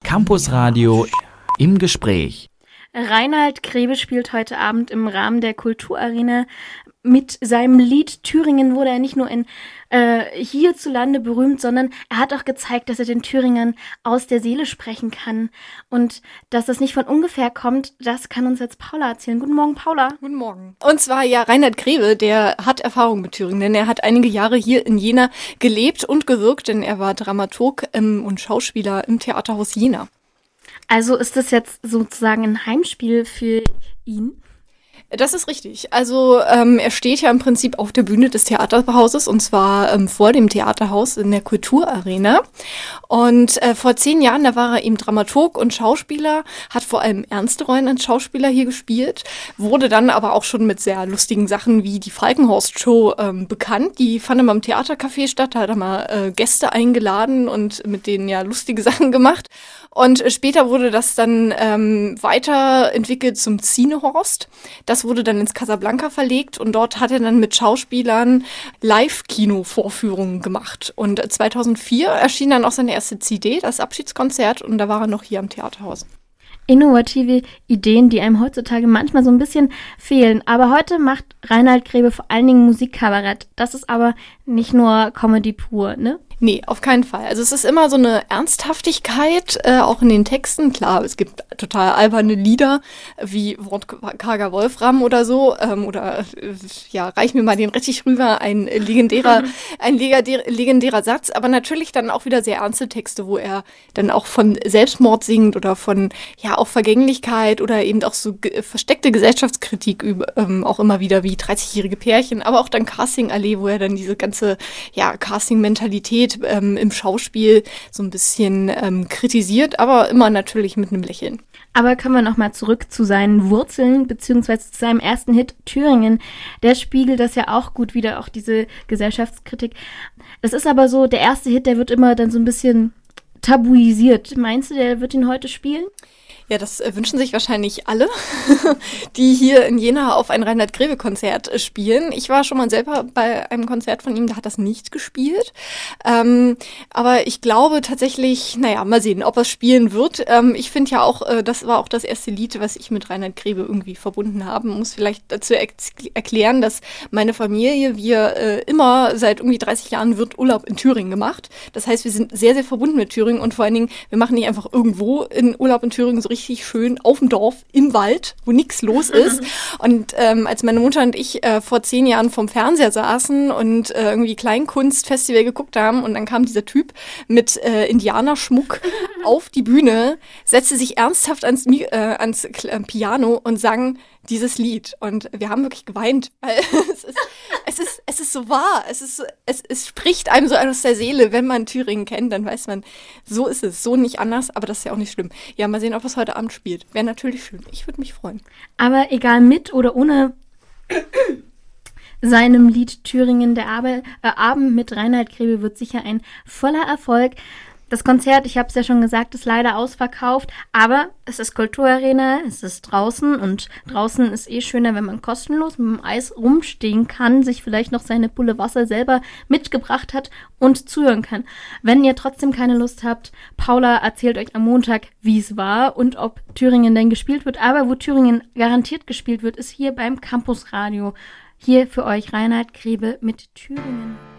Campusradio im Gespräch. Reinhard Grebe spielt heute Abend im Rahmen der Kulturarena. Mit seinem Lied Thüringen wurde er nicht nur hierzulande berühmt, sondern er hat auch gezeigt, dass er den Thüringern aus der Seele sprechen kann. Und dass das nicht von ungefähr kommt, das kann uns jetzt Paula erzählen. Guten Morgen, Paula. Guten Morgen. Und zwar Reinhard Grebe, der hat Erfahrung mit Thüringen, denn er hat einige Jahre hier in Jena gelebt und gewirkt, denn er war Dramaturg und Schauspieler im Theaterhaus Jena. Also ist das jetzt sozusagen ein Heimspiel für ihn? Das ist richtig. Also er steht ja im Prinzip auf der Bühne des Theaterhauses und zwar vor dem Theaterhaus in der Kulturarena. Und vor 10 Jahren, da war er eben Dramaturg und Schauspieler, hat vor allem ernste Rollen als Schauspieler hier gespielt, wurde dann aber auch schon mit sehr lustigen Sachen wie die Falkenhorst-Show bekannt. Die fand immer im Theatercafé statt, da hat er mal Gäste eingeladen und mit denen ja lustige Sachen gemacht. Und später wurde das dann weiterentwickelt zum Cinehorst. Das wurde dann ins Casablanca verlegt und dort hat er dann mit Schauspielern Live-Kino-Vorführungen gemacht. Und 2004 erschien dann auch seine erste CD, das Abschiedskonzert, und da war er noch hier am Theaterhaus. Innovative Ideen, die einem heutzutage manchmal so ein bisschen fehlen. Aber heute macht Reinhard Grebe vor allen Dingen Musikkabarett. Das ist aber nicht nur Comedy pur, ne? Nee, auf keinen Fall. Also es ist immer so eine Ernsthaftigkeit, auch in den Texten. Klar, es gibt total alberne Lieder, wie Wortkarger Wolfram oder so. Reich mir mal den Rettich rüber, ein legendärer Satz. Aber natürlich dann auch wieder sehr ernste Texte, wo er dann auch von Selbstmord singt oder von, auch Vergänglichkeit oder eben auch so versteckte Gesellschaftskritik auch immer wieder wie 30-jährige Pärchen. Aber auch dann Casting-Allee, wo er dann diese ganze, Casting-Mentalität im Schauspiel so ein bisschen kritisiert, aber immer natürlich mit einem Lächeln. Aber kommen wir nochmal zurück zu seinen Wurzeln, beziehungsweise zu seinem ersten Hit Thüringen. Der spiegelt das ja auch gut wider, auch diese Gesellschaftskritik. Das ist aber so, der erste Hit, der wird immer dann so ein bisschen tabuisiert. Meinst du, der wird ihn heute spielen? Ja, das wünschen sich wahrscheinlich alle, die hier in Jena auf ein Reinhard Grebe-Konzert spielen. Ich war schon mal selber bei einem Konzert von ihm, da hat das nicht gespielt. Aber ich glaube tatsächlich, mal sehen, ob er es spielen wird. Ich finde ja auch, das war auch das erste Lied, was ich mit Reinhard Grebe irgendwie verbunden habe. Ich muss vielleicht dazu erklären, dass meine Familie, wir immer seit irgendwie 30 Jahren wird Urlaub in Thüringen gemacht. Das heißt, wir sind sehr, sehr verbunden mit Thüringen und vor allen Dingen, wir machen nicht einfach irgendwo in Urlaub in Thüringen so richtig schön auf dem Dorf, im Wald, wo nichts los ist. Und als meine Mutter und ich vor 10 Jahren vorm Fernseher saßen und irgendwie Kleinkunstfestival geguckt haben und dann kam dieser Typ mit Indianerschmuck auf die Bühne, setzte sich ernsthaft ans Piano und sang dieses Lied. Und wir haben wirklich geweint, weil es ist so wahr. Es spricht einem so aus der Seele. Wenn man Thüringen kennt, dann weiß man, so ist es, so nicht anders, aber das ist ja auch nicht schlimm. Ja, mal sehen, ob es heute Abend spielt. Wäre natürlich schön. Ich würde mich freuen. Aber egal mit oder ohne seinem Lied Thüringen, der Abend mit Reinhard Grebe wird sicher ein voller Erfolg. Das Konzert, ich habe es ja schon gesagt, ist leider ausverkauft, aber es ist Kulturarena, es ist draußen und draußen ist schöner, wenn man kostenlos mit dem Eis rumstehen kann, sich vielleicht noch seine Pulle Wasser selber mitgebracht hat und zuhören kann. Wenn ihr trotzdem keine Lust habt, Paula erzählt euch am Montag, wie es war und ob Thüringen denn gespielt wird, aber wo Thüringen garantiert gespielt wird, ist hier beim Campusradio. Hier für euch Reinhard Grebe mit Thüringen.